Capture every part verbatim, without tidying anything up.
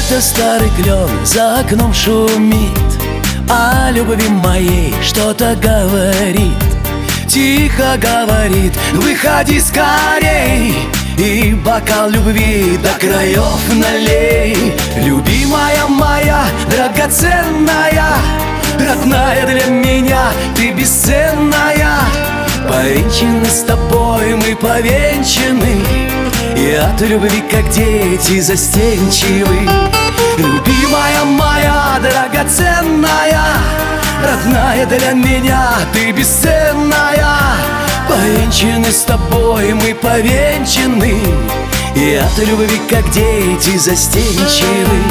Это старый клен за окном шумит, о любви моей что-то говорит. Тихо говорит: выходи скорей, и бокал любви до краев налей. Любимая моя, драгоценная, родная для меня, ты бесценная. Повенчаны с тобой мы, повенчаны, и от любви, как дети, застенчивы. Любимая моя, драгоценная, родная для меня, ты бесценная. Повенчаны с тобой мы, повенчаны, и от любви, как дети, застенчивы.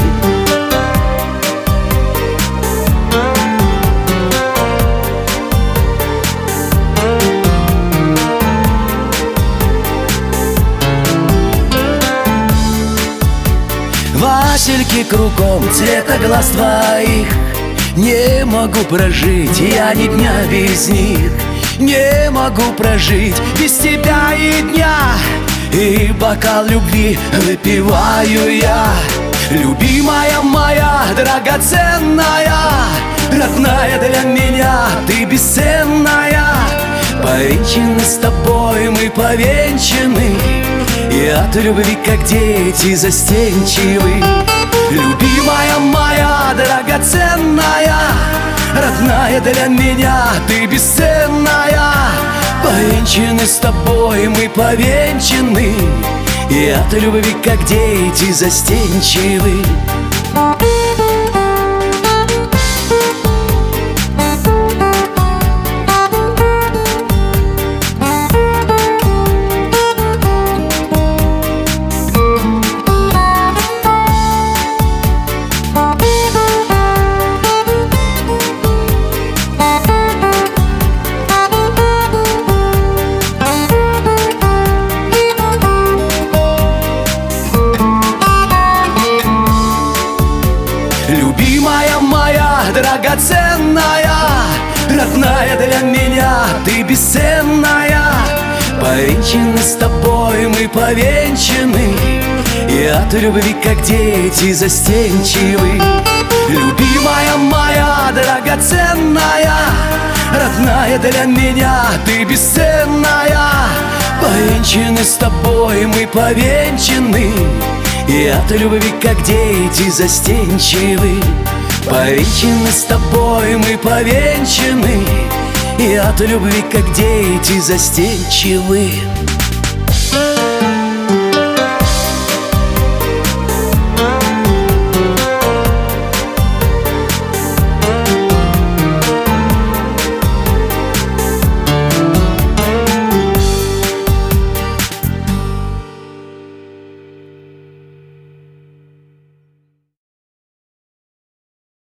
Васильки кругом, цвета глаз твоих, не могу прожить я ни дня без них. Не могу прожить без тебя и дня, и бокал любви выпиваю я. Любимая моя, драгоценная, родная для меня, ты бесценная. Повенчаны с тобой мы, повенчаны, и от любви, как дети, застенчивы. Любимая моя, драгоценная, родная для меня, ты бесценная. Повенчаны с тобой мы, повенчаны, и от любви, как дети, застенчивы. Любимая моя, драгоценная, родная для меня, ты бесценная. Повенчаны с тобой мы, повенчаны, и от любви, как дети, застенчивы. Любимая моя, драгоценная, родная для меня, ты бесценная. Повенчаны с тобой мы, повенчаны, и от любви, как дети, застенчивы. Повенчаны с тобой мы, повенчаны, и от любви, как дети, застенчивы.